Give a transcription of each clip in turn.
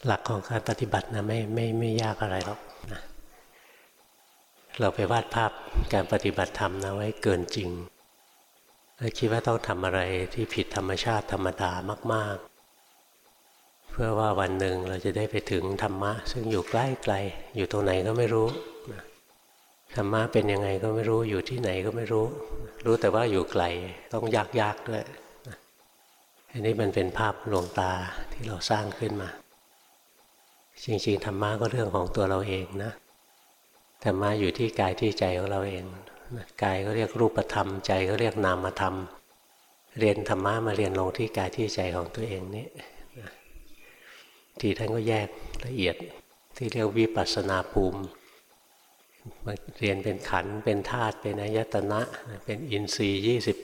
หลักของการปฏิบัตินะไม่ยากอะไรหรอกนะเราไปวาดภาพการปฏิบัติธรรมนะไว้เกินจริงแล้วคิดว่าต้องทำอะไรที่ผิดธรรมชาติธรรมดามากๆเพื่อว่าวันหนึ่งเราจะได้ไปถึงธรรมะซึ่งอยู่ใกล้ๆอยู่ตรงไหนก็ไม่รู้นะธรรมะเป็นยังไงก็ไม่รู้อยู่ที่ไหนก็ไม่รู้รู้แต่ว่าอยู่ไกลต้องยากๆด้วยนะอันนี้มันเป็นภาพลวงตาที่เราสร้างขึ้นมาจริงๆธรรมะก็เรื่องของตัวเราเองนะธรรมะอยู่ที่กายที่ใจของเราเองกายก็เรียกรูปธรรมใจก็เรียกนามธรรมเรียนธรรมะมาเรียนลงที่กายที่ใจของตัวเองนี่ทีท่านก็แยกละเอียดที่เรียกวิปัสสนาภูมิมาเรียนเป็นขันธ์เป็นธาตุเป็นอายตนะเป็นอินทรีย์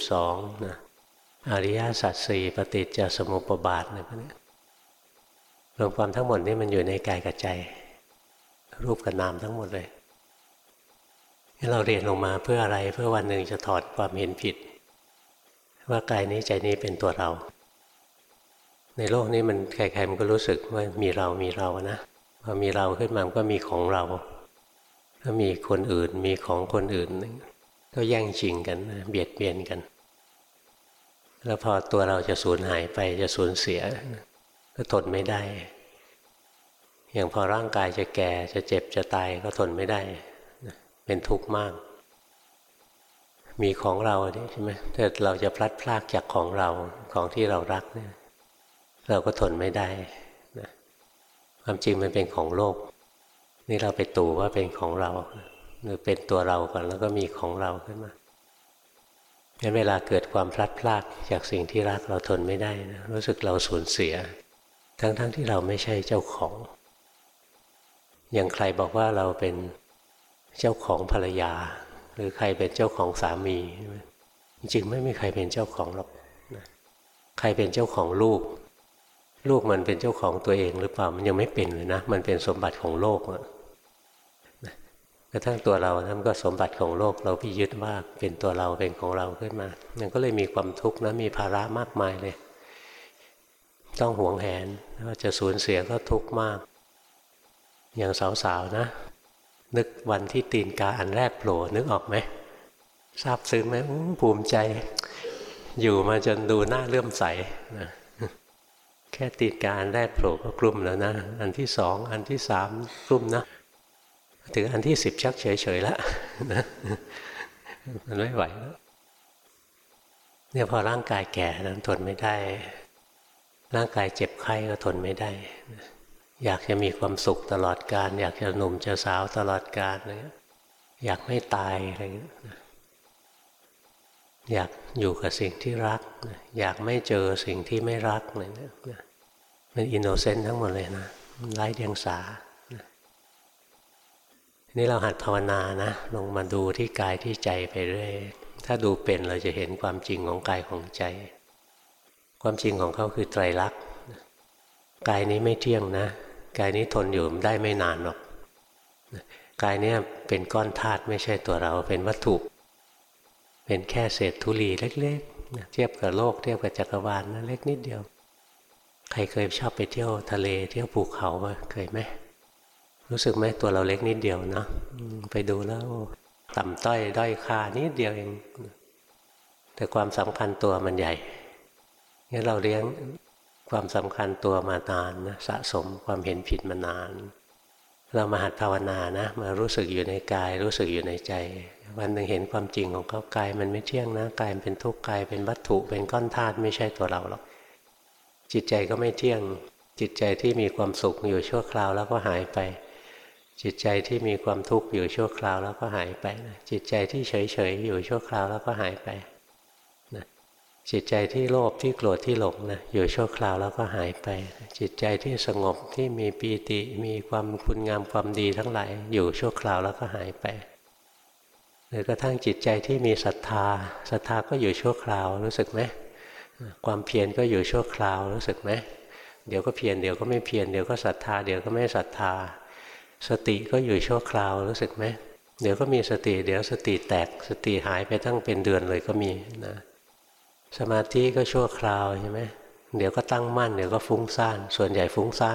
22นะอริยสัจสี่ปฏิจจสมุปบาทอะไรพวกนี้รวมความทั้งหมดนี่มันอยู่ในกายกับใจรูปกับนามทั้งหมดเลยนี่เราเรียนลงมาเพื่ออะไรเพื่อวันหนึ่งจะถอดความเห็นผิดว่ากายนี้ใจนี้เป็นตัวเราในโลกนี้มันใครๆมันก็รู้สึกว่ามีเรานะพอมีเราขึ้นมามันก็มีของเราถ้ามีคนอื่นมีของคนอื่นก็แย่งชิงกันเบียดเบียนกันแล้วพอตัวเราจะสูญหายไปจะสูญเสียก็ทนไม่ได้อย่างพอร่างกายจะแก่จะเจ็บจะตายก็ทนไม่ได้เป็นทุกข์มากมีของเราใช่ไหมถ้าเราจะพลัดพรากจากของเราของที่เรารักเนี่ยเราก็ทนไม่ได้นะความจริงมันเป็นของโลกนี่เราไปตู่ว่าเป็นของเราหรือเป็นตัวเราก่อนแล้วก็มีของเราขึ้นมางั้นเวลาเกิดความพลัดพรากจากสิ่งที่รักเราทนไม่ได้นะรู้สึกเราสูญเสียทั้งที่เราไม่ใช่เจ้าของอย่างใครบอกว่าเราเป็นเจ้าของภรรยาหรือใครเป็นเจ้าของสามีจริงๆไม่มีใครเป็นเจ้าของหรอกนะใครเป็นเจ้าของลูกมันเป็นเจ้าของตัวเองหรือเปล่ามันยังไม่เป็นเลยนะมันเป็นสมบัติของโลกนะกระทั่งตัวเรานะมันก็สมบัติของโลกเราพิยึดว่าเป็นตัวเราเป็นของเราขึ้นมามันก็เลยมีความทุกข์นะมีภาระมากมายเลยต้องหวงแหนว่าจะสูญเสียก็ทุกข์มากอย่างสาวๆนะนึกวันที่ตีนกาอันแรกโผล่นึกออกไหมซาบซึ้งไหมภูมิใจอยู่มาจนดูหน้าเลื่อมใสนะแค่ตีนกาอันแรกโผล่ก็กลุ้มแล้วนะอันที่สองอันที่สามกลุ้มนะถึงอันที่10ชักเฉยๆแล้วนะมันไม่ไหวแล้วเนี่ยพอร่างกายแก่นั้นทนไม่ได้ร่างกายเจ็บไข้ก็ทนไม่ได้อยากจะมีความสุขตลอดกาลอยากจะหนุ่มจะสาวตลอดกาลอะไรเงี้ยอยากไม่ตายอะไรเงี้ยอยากอยู่กับสิ่งที่รักอยากไม่เจอสิ่งที่ไม่รักอะไรเงี้ยมันอินโนเซนต์ทั้งหมดเลยนะมันไร้เดียงสานี่เราหัดภาวนานะลงมาดูที่กายที่ใจไปเรื่อยถ้าดูเป็นเราจะเห็นความจริงของกายของใจความจริงของเขาคือไตรลักษณ์กายนี้ไม่เที่ยงนะกายนี้ทนอยู่ได้ไม่นานหรอกกายนี้เป็นก้อนธาตุไม่ใช่ตัวเราเป็นวัตถุเป็นแค่เศษธุลีเล็กๆเทียบกับโลกเทียบกับจักรวาลนะเล็กนิดเดียวใครเคยชอบไปเที่ยวทะเลเที่ยวภูเขาเคยไหมรู้สึกไหมตัวเราเล็กนิดเดียวนะไปดูแล้วต่ำต้อยด้อยค่านิดเดียวเองแต่ความสำคัญตัวมันใหญ่งั้นเราเลี้ยงความสำคัญตัวมานานนะสะสมความเห็นผิดมานานเรามาหัดภาวนานะมารู้สึกอยู่ในกายรู้สึกอยู่ในใจวันหนึ่งเห็นความจริงของเขากายมันไม่เที่ยงนะกายเป็นทุกข์กายเป็นวัตถุเป็นก้อนธาตุไม่ใช่ตัวเราหรอกจิตใจก็ไม่เที่ยงจิตใจที่มีความสุขอยู่ชั่วคราวแล้วก็หายไปจิตใจที่มีความทุกข์อยู่ชั่วคราวแล้วก็หายไปจิตใจที่เฉยๆอยู่ชั่วคราวแล้วก็หายไปจิตใจที่โลภที่โกรธที่หลงนะอยู่ชั่วคราวแล้วก็หายไปจิตใจที่สงบที่มีปีติมีความคุณงามความดีทั้งหลายอยู่ชั่วคราวแล้วก็หายไปหรือกระทั่งจิตใจที่มีศรัทธาก็อยู่ชั่วคราวรู้สึกไหมความเพียรก็อยู่ชั่วคราวรู้สึกไหมเดี๋ยวก็เพียรเดี๋ยวก็ไม่เพียรเดี๋ยวก็ศรัทธาเดี๋ยวก็ไม่ศรัทธาสติก็อยู่ชั่วคราวรู้สึกไหมเดี๋ยวก็มีสติเดี๋ยวสติแตกสติหายไปตั้งเป็นเดือนเลยก็มีนะสมาธิก็ชั่วคราวใช่ไหมเดี๋ยวก็ตั้งมั่นเดี๋ยวก็ฟุ้งซ่านส่วนใหญ่ฟุ้งซ่าน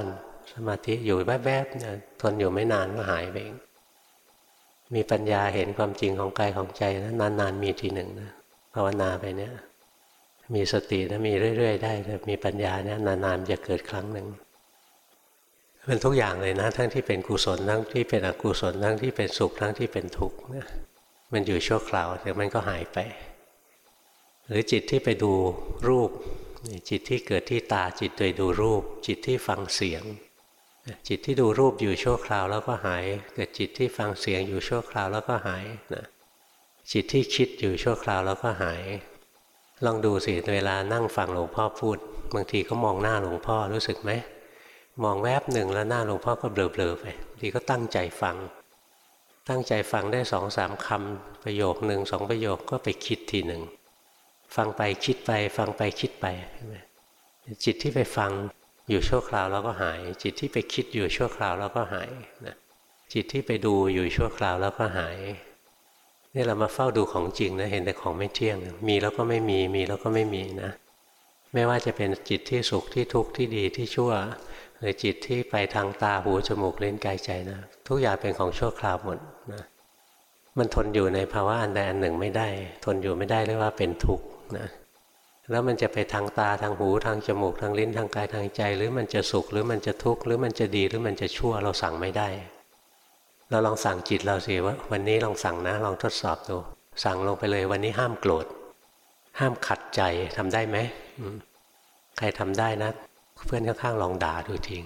สมาธิอยู่แวบๆเนี่ยทนอยู่ไม่นานก็หายไปเองมีปัญญาเห็นความจริงของกายของใจนะนานๆมีทีหนึ่งนะภาวนาไปเนี่ยมีสตินะมีเรื่อยๆได้แต่มีปัญญาเนี่ยนานๆจะเกิดครั้งหนึ่งเป็นทุกอย่างเลยนะทั้งที่เป็นกุศลทั้งที่เป็นอกุศลทั้งที่เป็นสุขทั้งที่เป็นทุกข์นะมันอยู่ชั่วคราวเดี๋ยวมันก็หายไปหรือจิตที่ไปดูรูปจิตที่เกิดที่ตาจิตไปดูรูปจิตที่ฟังเสียงจิตที่ดูรูปอยู่ชั่วคราวแล้วก็หายเกิดจิตที่ฟังเสียงอยู่ชั่วคราวแล้วก็หายนะจิตที่คิดอยู่ชั่วคราวแล้วก็หายลองดูสิเวลานั่งฟังหลวงพ่อพูดบางทีก็มองหน้าหลวงพ่อรู้สึกไหมมองแวบหนึ่งแล้วหน้าหลวงพ่อก็เบลอๆไปบางทีก็ตั้งใจฟังได้2-3 คำประโยคนึง2 ประโยคก็ไปคิดทีหนึ่งฟังไปคิดไปฟังไปคิดไปจิตที่ไปฟังอยู่ชั่วคราวแล้วก็หายจิตที่ไปคิดอยู่ชั่วคราวแล้วก็หายนะจิตที่ไปดูอยู่ชั่วคราวแล้วก็หายนี่เรามาเฝ้าดูของจริงนะเห็นแต่ของไม่เที่ยงมีแล้วก็ไม่มีมีแล้วก็ไม่มีนะไม่ว่าจะเป็นจิตที่สุขที่ทุกข์ที่ดีที่ชั่วหรือจิตที่ไปทางตาหูจมูกลิ้นกายใจนะทุกอย่างเป็นของชั่วคราวหมดนะมันทนอยู่ในภาวะอันใดอันหนึ่งไม่ได้ทนอยู่ไม่ได้เรียกว่าเป็นทุกข์นะแล้วมันจะไปทางตาทางหูทางจมูกทางลิ้นทางกายทางใจหรือมันจะสุขหรือมันจะทุกข์หรือมันจะดีหรือมันจะชั่วเราสั่งไม่ได้เราลองสั่งจิตเราสิว่าวันนี้ลองสั่งนะลองทดสอบดูสั่งลงไปเลยวันนี้ห้ามโกรธห้ามขัดใจทำได้ไหมใครทำได้นะเพื่อนข้างๆลองด่าดูทิ้ง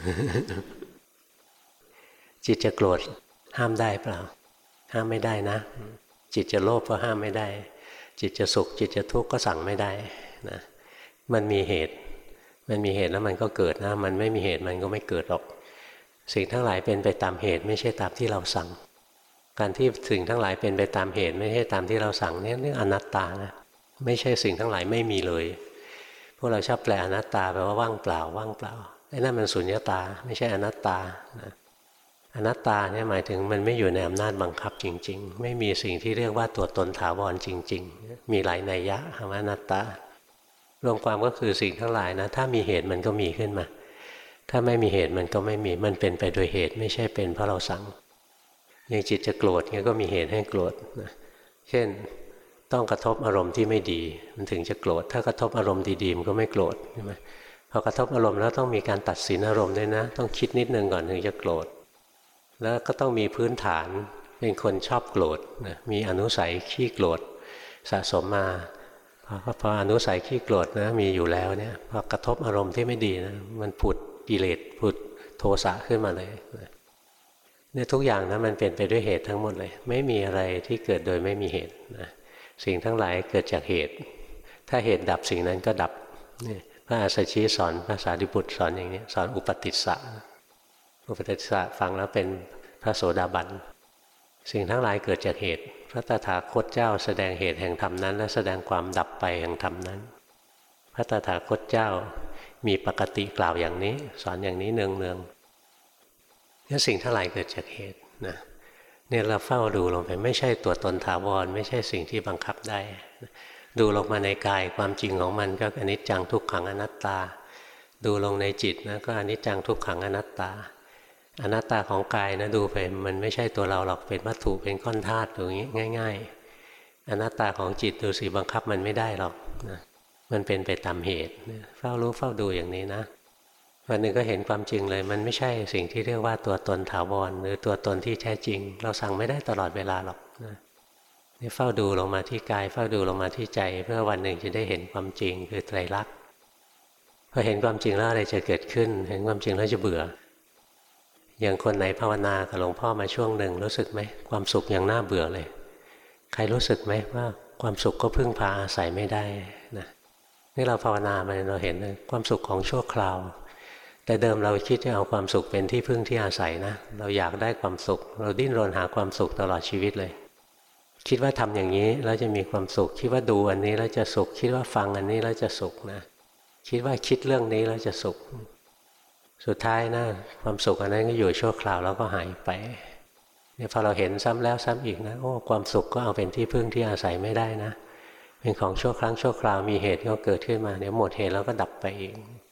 จิตจะโกรธห้ามได้เปล่าห้ามไม่ได้นะจิตจะโลภก็ห้ามไม่ได้จิตจะสุขจิตจะทุกข์ก็สั่งไม่ได้นะมันมีเหตุแล้วมันก็เกิดนะมันไม่มีเหตุมันก็ไม่เกิดหรอกสิ่งทั้งหลายเป็นไปตามเหตุไม่ใช่ตามที่เราสั่งการที่สิ่งทั้งหลายเป็นไปตามเหตุไม่ใช่ตามที่เราสั่งเนี่ยเรื่องอนัตตานะไม่ใช่สิ่งทั้งหลายไม่มีเลยพวกเราชอบแปลอนัตตาแปลว่าว่างเปล่าไอ้นั่นมันสุญญตาไม่ใช่อนัตตานะอนัตตาเนี่ยหมายถึงมันไม่อยู่ในอำนาจบังคับจริงๆไม่มีสิ่งที่เรียกว่าตัวตนถาวรจริงๆมีหลายนัยยะคำว่าอนัตตารวมความก็คือสิ่งทั้งหลายนะถ้ามีเหตุมันก็มีขึ้นมาถ้าไม่มีเหตุมันก็ไม่มีมันเป็นไปโดยเหตุไม่ใช่เป็นเพราะเราสั่งอย่างจิตจะโกรธเนี่ยก็มีเหตุให้โกรธนะเช่นต้องกระทบอารมณ์ที่ไม่ดีมันถึงจะโกรธถ้ากระทบอารมณ์ดีๆมันก็ไม่โกรธใช่ไหมพอกระทบอารมณ์แล้วต้องมีการตัดสินอารมณ์ด้วยนะต้องคิดนิดนึงก่อนถึงจะโกรธแล้วก็ต้องมีพื้นฐานเป็นคนชอบโกรธนะมีอนุสัยขี้โกรธสะสมมาพออนุสัยขี้โกรธนะมีอยู่แล้วเนี่ยพอกระทบอารมณ์ที่ไม่ดีนะมันผุดกิเลสผุดโทสะขึ้นมาเลยเนี่ยทุกอย่างนะมันเป็นไปด้วยเหตุทั้งหมดเลยไม่มีอะไรที่เกิดโดยไม่มีเหตุนะสิ่งทั้งหลายเกิดจากเหตุถ้าเหตุดับสิ่งนั้นก็ดับนี่พระอาสชีสอนพระสารีบุตรสอนอย่างนี้สอนอุปติสสะอุปติสสะฟังแล้วเป็นพระโสดาบันสิ่งทั้งหลายเกิดจากเหตุพระตถาคตเจ้าแสดงเหตุแห่งธรรมนั้นและแสดงความดับไปแห่งธรรมนั้นพระตถาคตเจ้ามีปกติกล่าวอย่างนี้สอนอย่างนี้เนืองเนี่ยสิ่งทั้งหลายเกิดจากเหตุนะเนี่ยเราเฝ้าดูลงไปไม่ใช่ตัวตนถาวรไม่ใช่สิ่งที่บังคับได้ดูลงมาในกายความจริงของมันก็อนิจจังทุกขังอนัตตาดูลงในจิตนะก็อนิจจังทุกขังอนัตตาอนัตตาของกายนะดูไปมันไม่ใช่ตัวเราหรอกเป็นวัตถุเป็นก้อนธาตุอย่างนี้ง่ายๆอนัตตาของจิตดูสิบังคับมันไม่ได้หรอกนะมันเป็นไปตามเหตุเฝ้ารู้เฝ้าดูอย่างนี้นะวันหนึ่งก็เห็นความจริงเลยมันไม่ใช่สิ่งที่เรียกว่าตัวตนถาวรหรือตัวตนที่แท้จริงเราสั่งไม่ได้ตลอดเวลาหรอกนะนี่เฝ้าดูลงมาที่กายเฝ้าดูลงมาที่ใจเพื่อวันหนึ่งจะได้เห็นความจริงคือไตรลักษณ์พอเห็นความจริงแล้วอะไรจะเกิดขึ้นเห็นความจริงแล้วจะเบื่ออย่างคนไหนภาวนากับหลวงพ่อมาช่วงหนึ่งรู้สึกไหมความสุขอย่างน่าเบื่อเลยใครรู้สึกไหมว่าความสุขก็พึ่งพาอาศัยไม่ได้นะนี่เราภาวนามาเราเห็นความสุขของชั่วคราวแต่เดิมเราคิดจะเอาความสุขเป็นที่พึ่งที่อาศัยนะเราอยากได้ความสุขเราดิ้นรนหาความสุขตลอดชีวิตเลยคิดว่าทำอย่างนี้แล้วจะมีความสุขคิดว่าดูอันนี้แล้วจะสุขคิดว่าฟังอันนี้แล้วจะสุขนะคิดว่าคิดเรื่องนี้แล้วจะสุขสุดท้ายนะความสุขอันนั้นก็อยู่ชั่วคราวแล้วก็หายไปเนี่ยพอเราเห็นซ้ำแล้วซ้ำอีกนะโอ้ความสุขก็เอาเป็นที่พึ่งที่อาศัยไม่ได้นะเป็นของชั่วครั้งชั่วคราวมีเหตุก็เกิดขึ้นมาเดี๋ยวหมดเหตุแล้วก็ดับไปเอง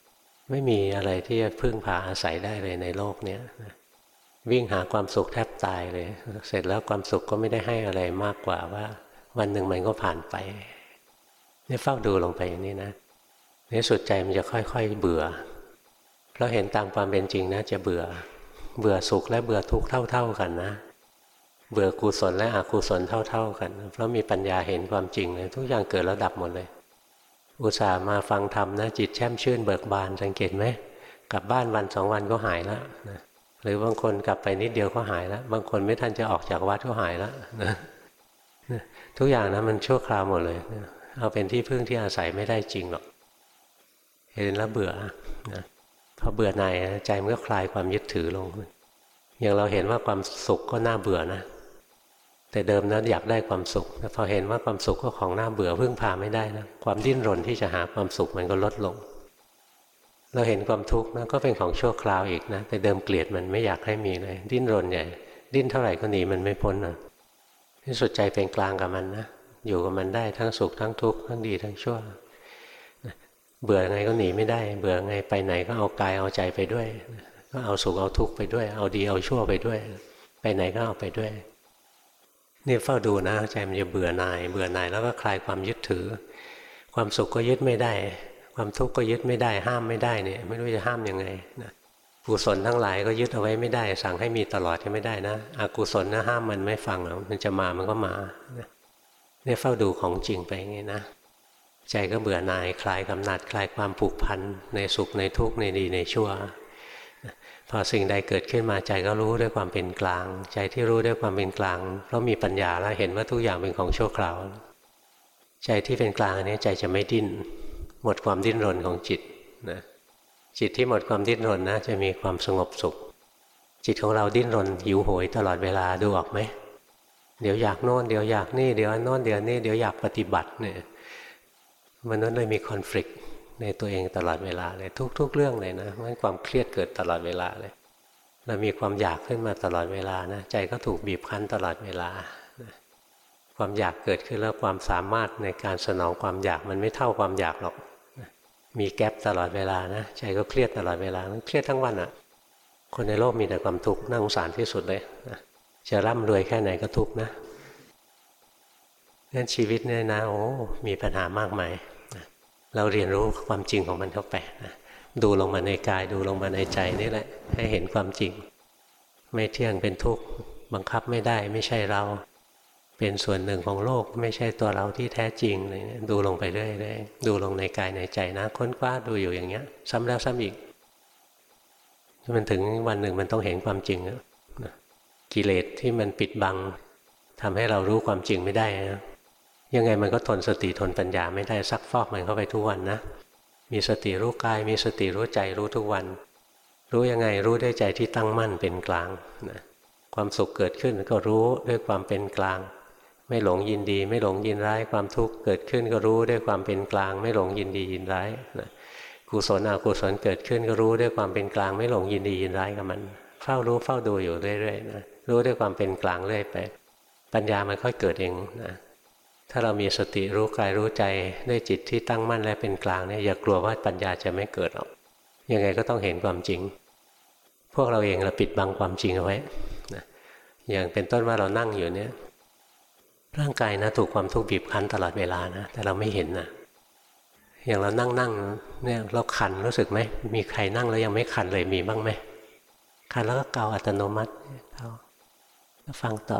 ไม่มีอะไรที่จะพึ่งพาอาศัยได้เลยในโลกเนี้ยวิ่งหาความสุขแทบตายเลยเสร็จแล้วความสุขก็ไม่ได้ให้อะไรมากกว่าว่าวันหนึ่งมันก็ผ่านไปนี่เฝ้าดูลงไปอย่างนี้นะในสุดใจมันจะค่อยๆเบื่อเพราะเห็นตามความเป็นจริงนะจะเบื่อสุขและเบื่อทุกข์เท่าๆกันนะเบื่อกุศลและอกุศลเท่าๆกันเพราะมีปัญญาเห็นความจริงเลยทุกอย่างเกิดแล้วดับหมดเลยอุตส่าห์มาฟังธรรมนะจิตแช่มชื่นเบิกบานสังเกตไหมกลับบ้านวัน2 วันก็หายแล้วนะหรือบางคนกลับไปนิดเดียวก็หายแล้วบางคนไม่ทันจะออกจากวัดก็หายแล้วนะทุกอย่างนะมันชั่วคราวหมดเลยเอาเป็นที่พึ่งที่อาศัยไม่ได้จริงหรอกเห็นแล้วเบื่อนะพอเบื่อหน่ายใจมันก็คลายความยึดถือลงอย่างเราเห็นว่าความสุขก็น่าเบื่อนะแต่เดิมนั้นอยากได้ความสุขแต่พอเห็นว่าความสุขก็ของน่าเบื่อพึ่งพาไม่ได้นะความดิ้นรนที่จะหาความสุขมันก็ลดลงเราเห็นความทุกข์นะก็เป็นของชั่วคราวอีกนะแต่เดิมเกลียดมันไม่อยากให้มีเลยดิ้นรนใหญ่ดิ้นเท่าไหร่ก็หนีมันไม่พ้นนะที่สุดใจเป็นกลางกับมันนะอยู่กับมันได้ทั้งสุขทั้งทุกข์ทั้งดีทั้งชั่วเบื่อไงก็หนีไม่ได้เบื่อไงไปไหนก็เอากายเอาใจไปด้วยก็เอาสุขเอาทุกข์ไปด้วยเอาดีเอาชั่วไปด้วยไปไหนก็เอาไปด้วยนี่เฝ้าดูนะใจมันจะเบื่อหน่ายแล้วก็คลายความยึดถือความสุขก็ยึดไม่ได้ความทุกข์ก็ยึดไม่ได้ห้ามไม่ได้เนี่ยไม่รู้จะห้ามยังไงนะกุศลทั้งหลายก็ยึดเอาไว้ไม่ได้สั่งให้มีตลอดก็ไม่ได้นะอกุศลนะห้ามมันไม่ฟังหรอกมันจะมามันก็มาเนี่ยเฝ้าดูของจริงไปอย่างนี้นะใจก็เบื่อหน่ายคลายกำหนัดคลายความผูกพันในสุขในทุกข์ในดีในชั่วพอสิ่งใดเกิดขึ้นมาใจก็รู้ด้วยความเป็นกลางใจที่รู้ด้วยความเป็นกลางเพราะมีปัญญาแล้วเห็นว่าทุกอย่างเป็นของชั่วคราวใจที่เป็นกลางอันนี้ใจจะไม่ดิ้นหมดความดิ้นรนของจิตนะจิตที่หมดความดิ้นรนนะจะมีความสงบสุขจิตของเราดิ้นรนหิวโหยตลอดเวลาดูออกไหมเดี๋ยวอยากโน่นเดี๋ยวอยากนี่เดี๋ยวโน่นเดี๋ยวนี่เดี๋ยวอยากปฏิบัติเนี่ยมนุษย์เลยมีคอนฟลิกต์ในตัวเองตลอดเวลาเลยทุกเรื่องเลยนะมันความเครียดเกิดตลอดเวลาเลยเรามีความอยากขึ้นมาตลอดเวลานะใจก็ถูกบีบคั้นตลอดเวลาความอยากเกิดขึ้นแล้วความสามารถในการสนองความอยากมันไม่เท่าความอยากหรอกมีแก๊ปตลอดเวลานะใจก็เครียดตลอดเวลาเครียดทั้งวันอ่ะคนในโลกมีแต่ความทุกข์น่าสงสารที่สุดเลยนะจะร่ำรวยแค่ไหนก็ทุกข์นะงั้นชีวิตเนี่ยนะโอ้มีปัญหามากมายเราเรียนรู้ความจริงของมันเข้าไปนะดูลงมาในกายดูลงมาในใจนี่แหละให้เห็นความจริงไม่เที่ยงเป็นทุกข์บังคับไม่ได้ไม่ใช่เราเป็นส่วนหนึ่งของโลกไม่ใช่ตัวเราที่แท้จริงเลยดูลงไปเรื่อยๆดูลงในกายในใจนะค้นคว้าดูอยู่อย่างเงี้ยซ้ำแล้วซ้ำอีกมันถึงวันหนึ่งมันต้องเห็นความจริงนะกิเลสที่มันปิดบังทำให้เรารู้ความจริงไม่ได้นะยังไงมันก็ทนสติทนปัญญาไม่ได้ซักฟอกมันเข้าไปทุกวันนะมีสติรู้กายมีสติรู้ใจรู้ทุกวันรู้ยังไงรู้ด้วยใจที่ตั้งมั่นเป็นกลางนะความสุขเกิดขึ้นก็รู้ด้วยความเป็นกลางไม่หลงยินดีไม่หลงยินร้ายความทุกข์เกิดขึ้นก็รู้ด้วยความเป็นกลางไม่หลงยินดียินร้ายนะกุศลอกุศลเกิดขึ้นก็รู้ด้วยความเป็นกลางไม่หลงยินดียินร้ายกับมันเฝ้ารู้เฝ้าดูอยู่เรื่อยๆนะรู้ด้วยความเป็นกลางเรื่อยไปปัญญามันค่อยเกิดเองนะถ้าเรามีสติรู้กายรู้ใจด้วยจิตที่ตั้งมั่นและเป็นกลางเนี่ยอย่ากลัวว่าปัญญาจะไม่เกิดหรอกยังไงก็ต้องเห็นความจริงพวกเราเองเราปิดบังความจริงเอาไว้นะอย่างเป็นต้นว่าเรานั่งอยู่เนี่ยร่างกายนะถูกความทุกข์บีบคั้นตลอดเวลานะแต่เราไม่เห็นนะอย่างเรานั่งเนี่ยเราคันรู้สึกไหมมีใครนั่งแล้วยังไม่คันเลยมีบ้างไหมคันแล้วก็เกาอัตโนมัติเกาแล้วฟังต่อ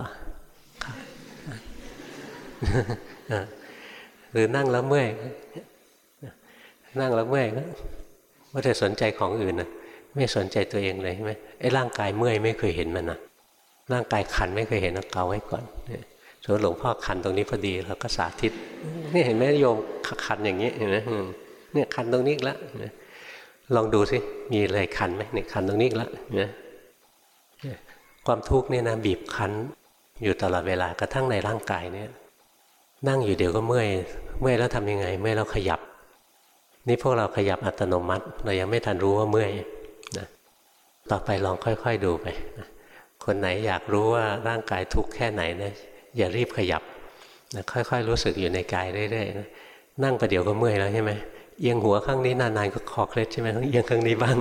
หรือนั่งแล้วเมื่อยนั่งแล้วเมื่อยว่าแต่สนใจของอื่นนะไม่สนใจตัวเองเลยใช่ไหมไอ้ร่างกายเมื่อยไม่เคยเห็นมันนะร่างกายคันไม่เคยเห็นเกาไว้ก่อนส่วนหลวงพ่อคันตรงนี้พอดีเราก็สาธิตนี่เห็นไหมโยมคันอย่างนี้เห็นไหมเนี่ยคันตรงนี้แล้วลองดูสิมีอะไรคันไหมเนี่ยคันตรงนี้แล้วเนี่ยความทุกข์เนี่ยนะบีบคั้นอยู่ตลอดเวลากระทั่งในร่างกายเนี่ยนั่งอยู่เดี๋ยวก็เมื่อยแล้วทำยังไงเมื่อยแล้วขยับนี่พวกเราขยับอัตโนมัติเรายังไม่ทันรู้ว่าเมื่อยนะต่อไปลองค่อยๆดูไปนะคนไหนอยากรู้ว่าร่างกายทุกข์แค่ไหนนะอย่ารีบขยับนะค่อยๆรู้สึกอยู่ในกายเรื่อยๆนะนั่งประเดี๋ยวก็เมื่อยแล้วใช่ไหมเอียงหัวข้างนี้นานๆก็คอเคล็ดใช่ไหมต้องเอียงข้างนี้บ้าง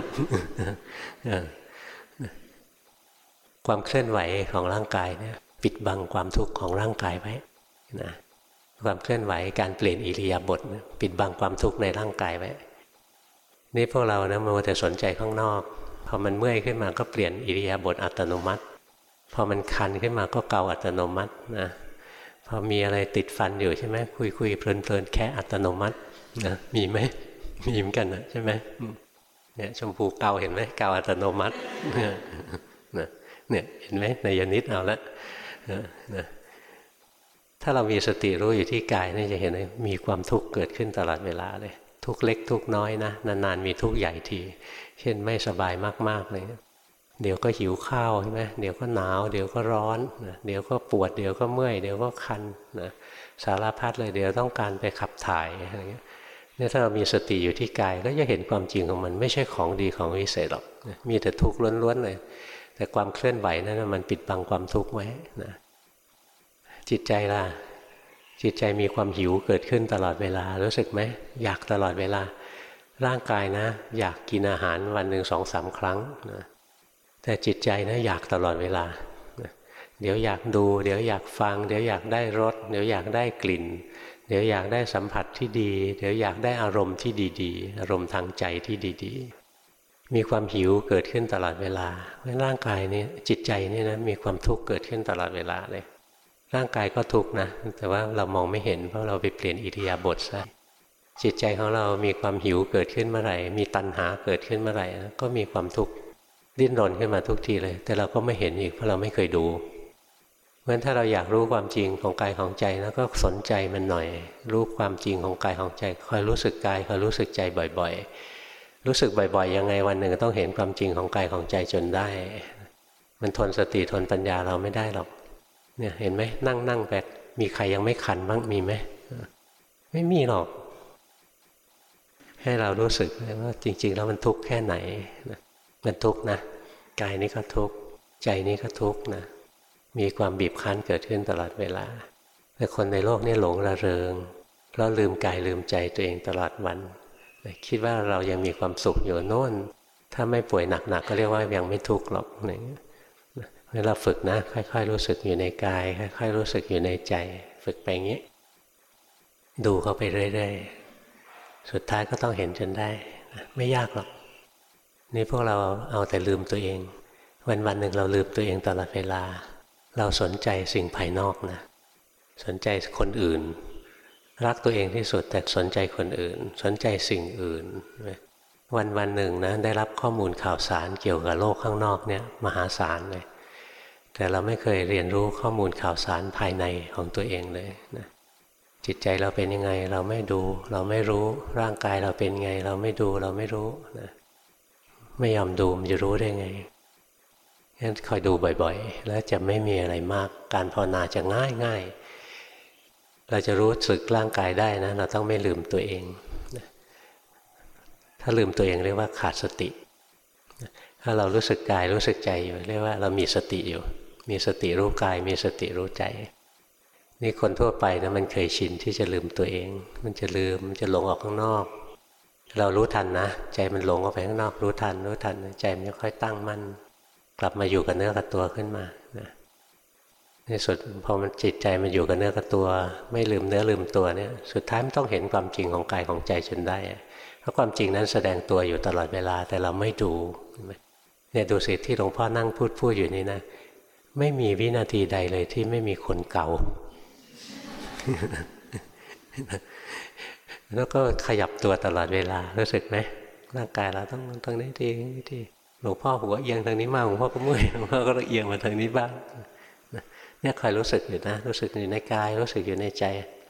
ความเคลื่อนไหวของร่างกายเนี่ยปิดบังความทุกข์ของร่างกายไว้นะความเคลื่อนไหวการเปลี่ยนอิริยาบถปิดบังความทุกข์ในร่างกายไว้นี่พวกเรานะมัวแต่สนใจข้างนอกพอมันเมื่อยขึ้นมาก็เปลี่ยนอิริยาบถอัตโนมัติพอมันคันขึ้นมาก็เกาอัตโนมัตินะพอมีอะไรติดฟันอยู่ใช่ไหมคุยเพลินแค่อัตโนมัตินะมีไหมมีเหมือนกันนะใช่ไหมเนี่ยชมพูเกาเห็นไหมเกาอัตโนมัติเนี่ยเห็นไหมนายนิดเอาละถ้าเรามีสติรู้อยู่ที่กายนี่จะเห็นเลยมีความทุกข์เกิดขึ้นตลอดเวลาเลยทุกข์เล็กทุกข์น้อยนะนานๆมีทุกข์ใหญ่ทีเช่นไม่สบายมากๆเลยเดี๋ยวก็หิวข้าวใช่ไหมเดี๋ยวก็หนาวเดี๋ยวก็ร้อนเดี๋ยวก็ปวดเดี๋ยวก็เมื่อยเดี๋ยวก็คันนะสารพัดเลยเดี๋ยวต้องการไปขับถ่ายอะไรเงี้ยเนี่ยถ้าเรามีสติอยู่ที่กายก็จะเห็นความจริงของมันไม่ใช่ของดีของวิเศษหรอกมีแต่ทุกข์ล้วนๆเลยแต่ความเคลื่อนไหวนั้นมันปิดบังความทุกข์ไว้นะจิตใจล่ะจิตใจมีความหิวเกิดขึ้นตลอดเวลารู้สึกไหมอยากตลอดเวลาร่างกายนะอยากกินอาหารวันหนึ่ง2-3 ครั้งนะแต่จิตใจนะอยากตลอดเวลานะเดี๋ยวอยากดูเดี๋ยวอยากฟังเดี๋ยวอยากได้รสเดี๋ยวอยากได้กลิ่นเดี๋ยวอยากได้สัมผัสที่ดีเดี๋ยวอยากได้อารมณ์ที่ดีๆอารมณ์ทางใจที่ดีๆมีความหิวเกิดขึ้นตลอดเวลาเพราะร่างกายนี้จิตใจนี่นะมีความทุกข์เกิดขึ้นตลอดเวลาเลยร่างกายก็ทุกข์นะแต่ว่าเรามองไม่เห็นเพราะเราไปเปลี่ยนอิริยาบถซะจิตใจของเรามีความหิวเกิดขึ้นเมื่อไหร่มีตัณหาเกิดขึ้นเมื่อไหร่ก็มีความทุกข์ดิ้นรนขึ้นมาทุกทีเลยแต่เราก็ไม่เห็นอีกเพราะเราไม่เคยดูเพราะฉะนั้นถ้าเราอยากรู้ความจริงของกายของใจแล้วก็สนใจมันหน่อยรู้ความจริงของกายของใจคอยรู้สึกกายคอยรู้สึกใจบ่อยๆรู้สึกบ่อยๆยังไงวันหนึ่งต้องเห็นความจริงของกายของใจจนได้มันทนสติทนปัญญาเราไม่ได้หรอกเนี่ยเห็นไหมนั่งแบบมีใครยังไม่คันบ้างมีไหมไม่มีหรอกให้เรารู้สึกว่าจริงๆแล้วมันทุกข์แค่ไหนมันทุกข์นะกายนี้ก็ทุกข์ใจนี้ก็ทุกข์นะมีความบีบคั้นเกิดขึ้นตลอดเวลาแต่คนในโลกนี้หลงระเริงเพราะลืมกายลืมใจตัวเองตลอดวันคิดว่าเรายังมีความสุขอยู่โน่นถ้าไม่ป่วยหนักๆก็เรียกว่ายังไม่ทุกข์หรอกอะไรอย่างเงี้ยเวลาฝึกนะค่อยๆรู้สึกอยู่ในกายค่อยๆรู้สึกอยู่ในใจฝึกไปอย่างนี้ดูเข้าไปเรื่อยๆสุดท้ายก็ต้องเห็นจนได้ไม่ยากหรอกนี่พวกเราเอาแต่ลืมตัวเองวันๆหนึ่งเราลืมตัวเองตลอดเวลาเราสนใจสิ่งภายนอกนะสนใจคนอื่นรักตัวเองที่สุดแต่สนใจคนอื่นสนใจสิ่งอื่นวันๆหนึ่งนะได้รับข้อมูลข่าวสารเกี่ยวกับโลกข้างนอกเนี่ยมหาศาลเลยแต่เราไม่เคยเรียนรู้ข้อมูลข่าวสารภายในของตัวเองเลยนะจิตใจเราเป็นยังไงเราไม่ดูเราไม่รู้ร่างกายเราเป็นไงเราไม่ดูเราไม่รู้นะไม่ยอมดูมันจะรู้ได้ไงงั้นคอยดูบ่อยๆแล้วจะไม่มีอะไรมากการภาวนาจะง่ายเราจะรู้สึกร่างกายได้นะเราต้องไม่ลืมตัวเองถ้าลืมตัวเองเรียกว่าขาดสติถ้าเรารู้สึกกายรู้สึกใจอยู่เรียกว่าเรามีสติอยู่มีสติรู้กายมีสติรู้ใจนี่คนทั่วไปนะมันเคยชินที่จะลืมตัวเองมันจะลืมมันจะหลงออกข้างนอกเรารู้ทันนะใจมันหลงออกไปข้างนอกรู้ทันใจมันจะค่อยตั้งมั่นกลับมาอยู่กับเนื้อกับตัวขึ้นมานะในสุดพอมันจิตใจมันอยู่กับเนื้อกับตัวไม่ลืมเนื้อลืมตัวเนี่ยสุดท้ายมันต้องเห็นความจริงของกายของใจจนได้เพราะความจริงนั้นแสดงตัวอยู่ตลอดเวลาแต่เราไม่ดูเนี่ยดูสิที่หลวงพ่อนั่งพูดอยู่นี่นะไม่มีวินาทีใดเลยที่ไม่มีคนเก่า แล้วก็ขยับตัวตลอดเวลารู้สึกไหมร่างกายเราต้องทางนี้ทีหลวงพ่อหัวเอียงทางนี้มากหลวงพ่อก็เมื่อยหลวงพ่อก็เอียงมาทางนี้บ้างเนี่ยคอยรู้สึกอยู่นะรู้สึกอยู่ในกายรู้สึกอยู่ในใจ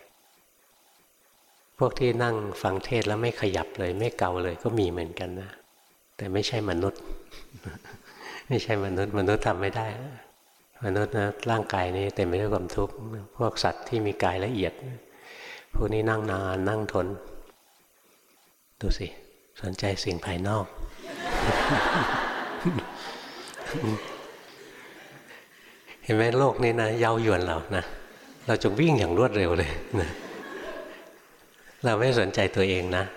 พวกที่นั่งฟังเทศแล้วไม่ขยับเลยไม่เกาเลยก็มีเหมือนกันนะแต่ไม่ใช่มนุษย์ ไม่ใช่มนุษย์ทำไม่ได้มนุษย์นะร่างกายนี้เต็มไปด้วยความทุกข์พวกสัตว์ที่มีกายละเอียดพวกนี้นั่งนานนั่งทนดูสิสนใจสิ่งภายนอก เห็นไหมโลกนี้นะเย้ายวนเรานะเราจะวิ่งอย่างรวดเร็วเลยนะเราไม่สนใจตัวเองนะ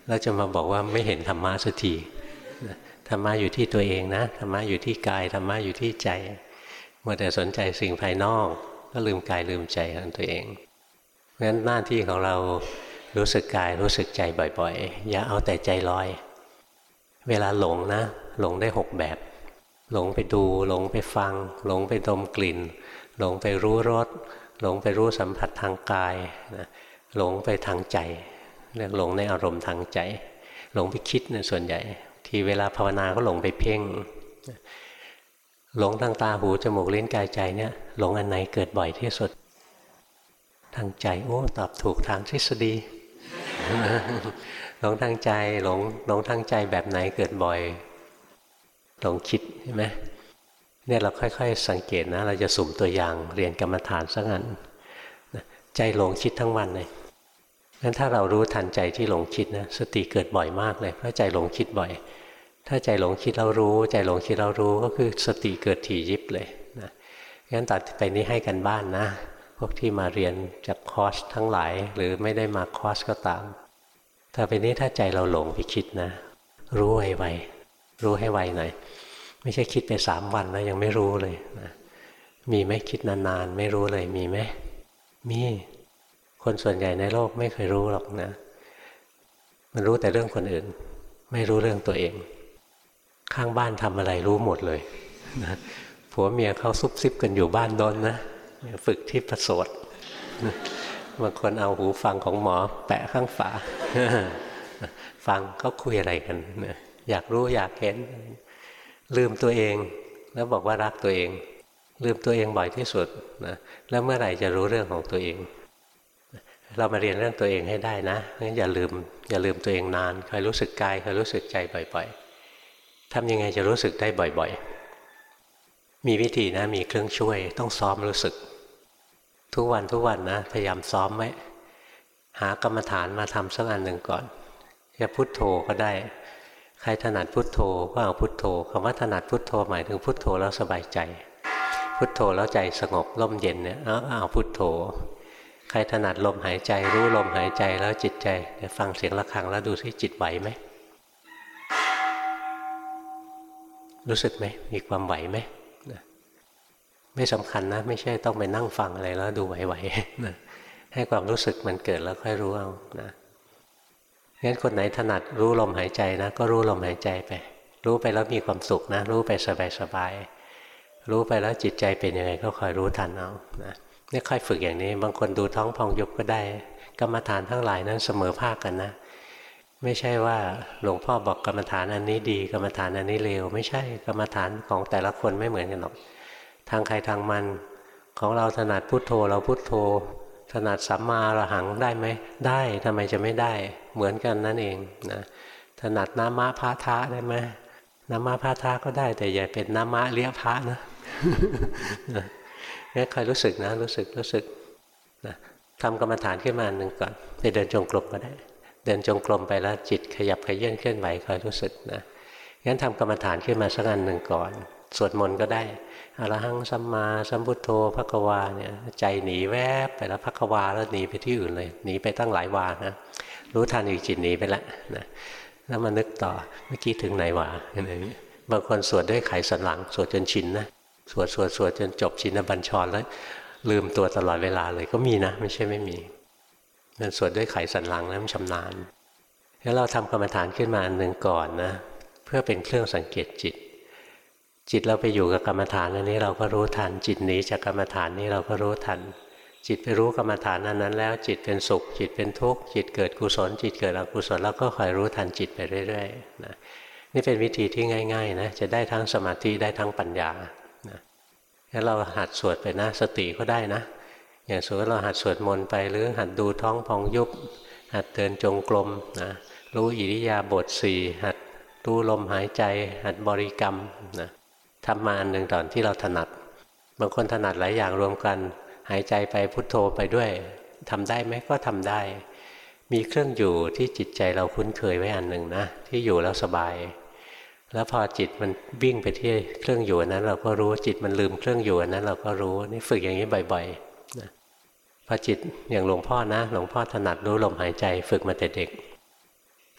แล้วจะมาบอกว่าไม่เห็นธรรมะสักทีธรรมะอยู่ที่ตัวเองนะธรรมะอยู่ที่กายธรรมะอยู่ที่ใจมัวแต่สนใจสิ่งภายนอกก็ลืมกายลืมใจของตัวเองเพราะฉะนั้นหน้าที่ของเรารู้สึกกายรู้สึกใจบ่อยๆอย่าเอาแต่ใจลอยเวลาหลงนะหลงได้6แบบหลงไปดูหลงไปฟังหลงไปดมกลิ่นหลงไปรู้รสหลงไปรู้สัมผัสทางกายนะหลงไปทางใจเรียกหลงในอารมณ์ทางใจหลงไปคิดนะส่วนใหญ่ทีเวลาภาวนาก็หลงไปเพ่งหลงทางตาหูจมูกลิ้นกายใจเนี่ยหลงอันไหนเกิดบ่อยที่สุดทางใจโอ้ตอบถูกทางทฤษฎี หลงทางใจหลงทางใจแบบไหนเกิดบ่อยหลงคิดใช่ไหมเนี่ยเราค่อยๆสังเกตนะเราจะสุ่มตัวอย่างเรียนกรรมฐานสักอันใจหลงคิดทั้งวันเลยงั้นถ้าเรารู้ทันใจที่หลงคิดนะสติเกิดบ่อยมากเลยเพราะใจหลงคิดบ่อยถ้าใจหลงคิดเรารู้ใจหลงคิดเรารู้ก็คือสติเกิดถี่ยิบเลยนะงั้นต่อไปนี้ให้กันบ้านนะพวกที่มาเรียนจากคอร์สทั้งหลายหรือไม่ได้มาคอร์สก็ตามต่อไปนี้ถ้าใจเราหลงไปคิดนะรู้ไวๆรู้ให้ไวหน่อยไม่ใช่คิดไป3 วันแล้วยังไม่รู้เลยนะมีไหมคิดนานๆไม่รู้เลยมีไหมมีคนส่วนใหญ่ในโลกไม่เคยรู้หรอกนะมันรู้แต่เรื่องคนอื่นไม่รู้เรื่องตัวเองข้างบ้านทำอะไรรู้หมดเลยนะผัวเมียเขาซุบซิบกันอยู่บ้านโดนนะฝึกที่ประโสดบางคนเอาหูฟังของหมอแปะข้างฝาฟังเขาคุยอะไรกันนะอยากรู้อยากเห็นลืมตัวเองแล้วบอกว่ารักตัวเองลืมตัวเองบ่อยที่สุดนะแล้วเมื่อไหร่จะรู้เรื่องของตัวเองเรามาเรียนเรื่องตัวเองให้ได้นะงั้นอย่าลืมตัวเองนานคอยรู้สึกกายคอยรู้สึกใจบ่อยๆทำยังไงจะรู้สึกได้บ่อยๆมีวิธีนะมีเครื่องช่วยต้องซ้อมรู้สึกทุกวันนะพยายามซ้อมไว้หากรรมฐานมาทำสักอันหนึ่งก่อนจะพุทโธก็ได้ใครถนัดพุทโธก็เอาพุทโธคำว่าถนัดพุทโธหมายถึงพุทโธแล้วสบายใจพุทโธแล้วใจสงบร่มเย็นเนี่ยเอาพุทโธใครถนัดลมหายใจรู้ลมหายใจแล้วจิตใจฟังเสียงะระฆังแล้วดูสิจิตไหวไหมรู้สึกไหมมีความไหวไหมไม่สำคัญนะไม่ใช่ต้องไปนั่งฟังอะไรแล้วดูไหวๆนะให้ความรู้สึกมันเกิดแล้วค่อยรู้เอานะงั้นคนไหนถนัดรู้ลมหายใจนะก็รู้ลมหายใจไปรู้ไปแล้วมีความสุขนะรู้ไปสบายๆรู้ไปแล้วจิตใจเป็นยังไงก็คอยรู้ทันเอานะนี่ค่อยฝึกอย่างนี้บางคนดูท้องพองยุบก็ได้กรรมฐานทั้งหลายนั้นเสมอภาคกันนะไม่ใช่ว่าหลวงพ่อบอกกรรมฐานอันนี้ดีกรรมฐานอันนี้เลวไม่ใช่กรรมฐานของแต่ละคนไม่เหมือนกันหรอกทางใครทางมันของเราถนัดพุทโธเราพุทโธถนัดสัมมาอรหังได้ไหมได้ทำไมจะไม่ได้เหมือนกันนั่นเองนะถนัดน้ำมะพะทะได้ไหมน้ำมะพะทะก็ได้แต่อย่าเป็นน้ำมะเลี้ยพระนะเนี่ยคอยรู้สึกนะรู้สึกนะทำกรรมฐานขึ้นมาหนึ่งก่อนไปเดินจงกรมก็ได้เดินจงกรมไปแล้วจิตขยับขยื่นเคลื่อนไหวคอยรู้สึกนะงั้นทำกรรมฐานขึ้นมาสักอันหนึ่งก่อนสวดมนต์ก็ได้อรหังสัมมาสัมพุทโธภควาเนี่ยใจหนีแวบไปแล้วภควาแล้วหนีไปที่อื่นเลยหนีไปตั้งหลายวานะรู้ทันอีกจิตหนีไปแล้วนะแล้วมานึกต่อเมื่อกี้ถึงไหนวะอะไรอย่างนี้บางคนสวดด้วยไขสันหลังสวดจนชินนะสวดจนจบชินบัญชรแล้วลืมตัวตลอดเวลาเลยก็มีนะไม่ใช่ไม่มีมันสวดด้วยไขสันหลังนะมันชำนาญแล้วเราทำกรรมฐานขึ้นมาอันหนึ่งก่อนนะเพื่อเป็นเครื่องสังเกตจิตเราไปอยู่กับกรรมฐานอันนี้เราก็รู้ทันจิตหนีจากกรรมฐานนี้เราก็รู้ทันจิตไปรู้กรรมฐานนั้นแล้วจิตเป็นสุขจิตเป็นทุกข์จิตเกิดกุศลจิตเกิดอกุศลแล้วก็คอยรู้ทันจิตไปเรื่อยๆนะนี่เป็นวิธีที่ง่ายๆนะจะได้ทั้งสมาธิได้ทั้งปัญญานะแล้วเราหัดสวดไปนะสติก็ได้นะอย่างสมมติเราหัดสวดมนต์ไปหรือหัดดูท้องพองยุบหัดเดินจงกรมนะรู้อิริยาบถ4หัดรู้ลมหายใจหัดบริกรรมนะทำมาอันหนึ่งตอนที่เราถนัดบางคนถนัดหลายอย่างรวมกันหายใจไปพุทโธไปด้วยทำได้ไหมก็ทำได้มีเครื่องอยู่ที่จิตใจเราคุ้นเคยไว้อันหนึ่งนะที่อยู่แล้วสบายแล้วพอจิตมันวิ่งไปที่เครื่องอยู่นั้นเราก็รู้จิตมันลืมเครื่องอยู่นั้นเราก็รู้นี่ฝึกอย่างนี้บ่อยๆนะพอจิตอย่างหลวงพ่อนะหลวงพ่อถนัดรู้ลมหายใจฝึกมาแต่เด็กฝึ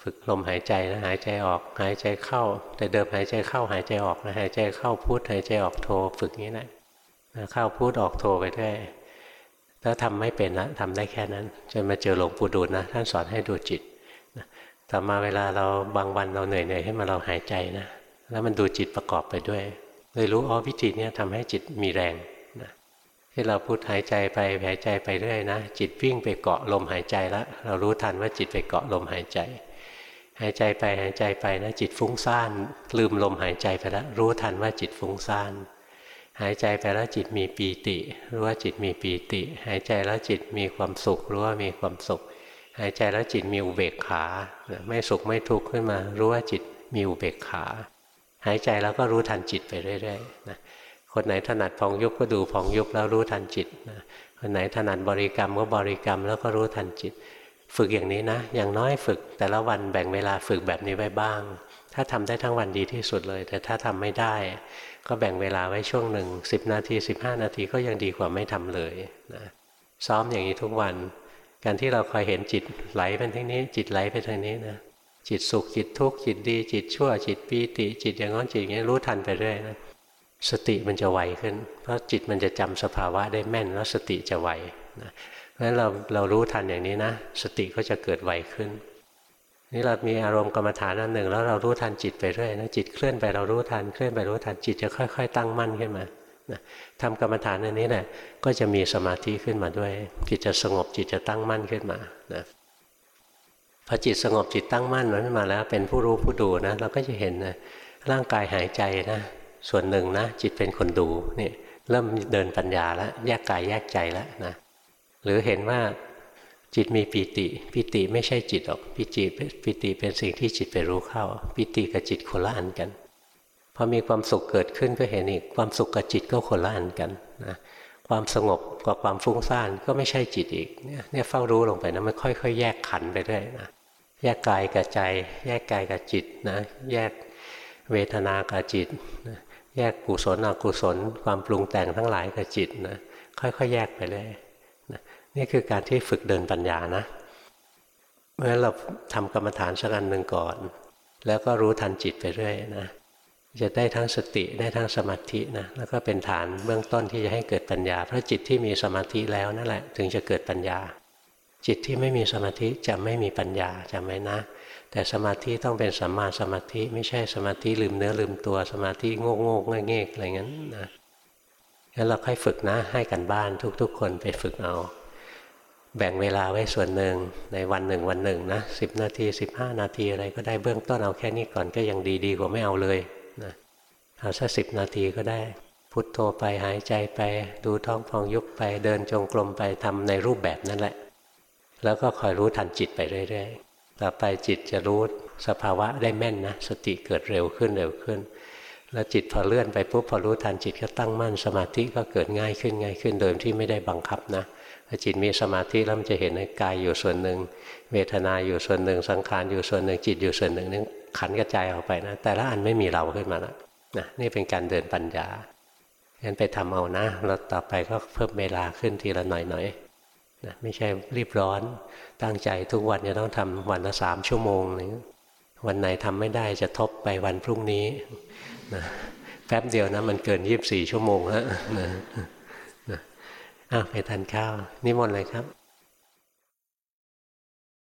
ฝึกลมหายใจนะหายใจออกหายใจเข้าแต่เดิมหายใจเข้าหายใจออกนะหายใจเข้าพุทหายใจออกโทฝึกนี้นะเข้าพุทออกโทไปด้วยถ้าทำไม่เป็นละทำได้แค่นั้นจนมาเจอหลวงปู่ดูลนะท่านสอนให้ดูจิตต่อมาเวลาเราบางวันเราเหนื่อยให้มาเราหายใจนะแล้วมันดูจิตประกอบไปด้วยเลยรู้วิธีนี้ทำให้จิตมีแรงนะที่เราพุทหายใจไปหายใจไปเรื่อยนะจิตวิ่งไปเกาะลมหายใจแล้วเรารู้ทันว่าจิตไปเกาะลมหายใจหายใจไปหายใจไปนะจิตฟุ้งซ่านลืมลมหายใจไปแล้วรู้ทันว่าจิตฟุ้งซ่านหายใจไปแล้วจิตมีปีติรู้ว่าจิตมีปีติหายใจแล้วจิตมีความสุขรู้ว่ามีความสุขหายใจแล้วจิตมีอุเบกขาไม่สุขไม่ทุกข์ขึ้นมารู้ว่าจิตมีอุเบกขาหายใจแล้วก็รู้ทันจิตไปเรื่อยๆนะคนไหนถนัดพองยุบก็ดูพองยุบแล้วรู้ทันจิตนะคนไหนถนัดบริกรรมก็บริกรรมแล้วก็รู้ทันจิตฝึกอย่างนี้นะอย่างน้อยฝึกแต่ละวันแบ่งเวลาฝึกแบบนี้ไว้บ้างถ้าทำได้ทั้งวันดีที่สุดเลยแต่ถ้าทำไม่ได้ก็แบ่งเวลาไว้ช่วงหนึ่ง10 นาที15 นาทีก็ยังดีกว่าไม่ทำเลยนะซ้อมอย่างนี้ทุกวันการที่เราคอยเห็นจิตไหลไปทางนี้จิตไหลไปทางนี้นะจิตสุขจิตทุกข์จิตดีจิตชั่วจิตปีติจิตอย่างนั้นจิตอย่างนี้รู้ทันไปเรื่อยนะสติมันจะไวขึ้นเพราะจิตมันจะจำสภาวะได้แม่นแล้วสติจะไวนะเพราะฉะนั้นเรารู้ทันอย่างนี้นะสติก็จะเกิดไวขึ้นนี่เรามีอารมณ์กรรมฐานอันหนึ่งแล้วเรารู้ทันจิตไปเรื่อยนะจิตเคลื่อนไปเรารู้ทันเคลื่อนไปรู้ทันจิตจะค่อยๆตั้งมั่นขึ้นมานะทำกรรมฐานอันนี้แหละก็จะมีสมาธิขึ้นมาด้วยจิตจะสงบจิตจะตั้งมั่นขึ้นมานะพอจิตสงบจิตตั้งมั่นนั้นมาแล้วเป็นผู้รู้ผู้ดูนะเราก็จะเห็นนะร่างกายหายใจนะส่วนหนึ่งนะจิตเป็นคนดูนี่เริ่มเดินปัญญาแล้วแยกกายแยกใจแล้วนะหรือเห็นว่าจิตมีปีติปีติไม่ใช่จิตหรอกปีติเป็นสิ่งที่จิตไปรู้เข้าปีติกับจิตคนละอันกันพอมีความสุขเกิดขึ้นก็เห็นอีกความสุขกับจิตก็คนละอันกันนะความสงบกับความฟุ้งซ่านก็ไม่ใช่จิตอีกเนี่ยเฝ้ารู้ลงไปนะมันค่อยๆแยกขันธ์ไปเรื่อยนะแยกกายกับใจแยกกายกับจิตนะแยกเวทนากับจิตนะแยกกุศลอกุศลความปรุงแต่งทั้งหลายกับจิตนะค่อยๆแยกไปเลยนะนี่คือการที่ฝึกเดินปัญญานะเมื่อเราทำกรรมฐานสักอันหนึ่งก่อนแล้วก็รู้ทันจิตไปเรื่อยนะจะได้ทั้งสติได้ทั้งสมาธินะแล้วก็เป็นฐานเบื้องต้นที่จะให้เกิดปัญญาเพราะจิตที่มีสมาธิแล้วนั่นแหละถึงจะเกิดปัญญาจิตที่ไม่มีสมาธิจะไม่มีปัญญาจำไว้นะแต่สมาธิต้องเป็นสัมมาสมาธิไม่ใช่สมาธิลืมเนื้อลืมตัวสมาธิโง่โง่เง่เง่อะไรงั้นนะงั้นเราค่อยฝึกนะให้กันบ้านทุกๆคนไปฝึกเอาแบ่งเวลาไว้ส่วนหนึ่งในวันหนึ่งนะ10 นาที15 นาทีอะไรก็ได้เบื้องต้นเอาแค่นี้ก่อนก็ยังดีกว่าไม่เอาเลยนะเอาสัก10 นาทีก็ได้พุทโธไปหายใจไปดูท้องพองยุบไปเดินจงกรมไปทำในรูปแบบนั่นแหละแล้วก็คอยรู้ทันจิตไปเรื่อยๆต่อไปจิตจะรู้สภาวะได้แม่นนะสติเกิดเร็วขึ้นแล้วจิตพอเลื่อนไปปุ๊บพอรู้ทันจิตก็ตั้งมั่นสมาธิก็เกิดง่ายขึ้นโดยที่ไม่ได้บังคับนะพอจิตมีสมาธิแล้วมันจะเห็นในกายอยู่ส่วนหนึ่งเวทนาอยู่ส่วนหนึ่งสังขารอยู่ส่วนหนึ่งจิตอยู่ส่วนหนึ่งนี่ขันกระจายออกไปนะแต่ละอันไม่มีเราขึ้นมาแล้วนะนี่เป็นการเดินปัญญางั้นไปทำเอานะแล้วต่อไปก็เพิ่มเวลาขึ้นทีละหน่อยนะไม่ใช่รีบร้อนตั้งใจทุกวันจะต้องทำวันละ3 ชั่วโมงวันไหนทำไม่ได้จะทบไปวันพรุ่งนี้นะแป๊บเดียวนะมันเกิน24 ชั่วโมงแล้วนะไปทานข้าวนิมนต์เลยครับ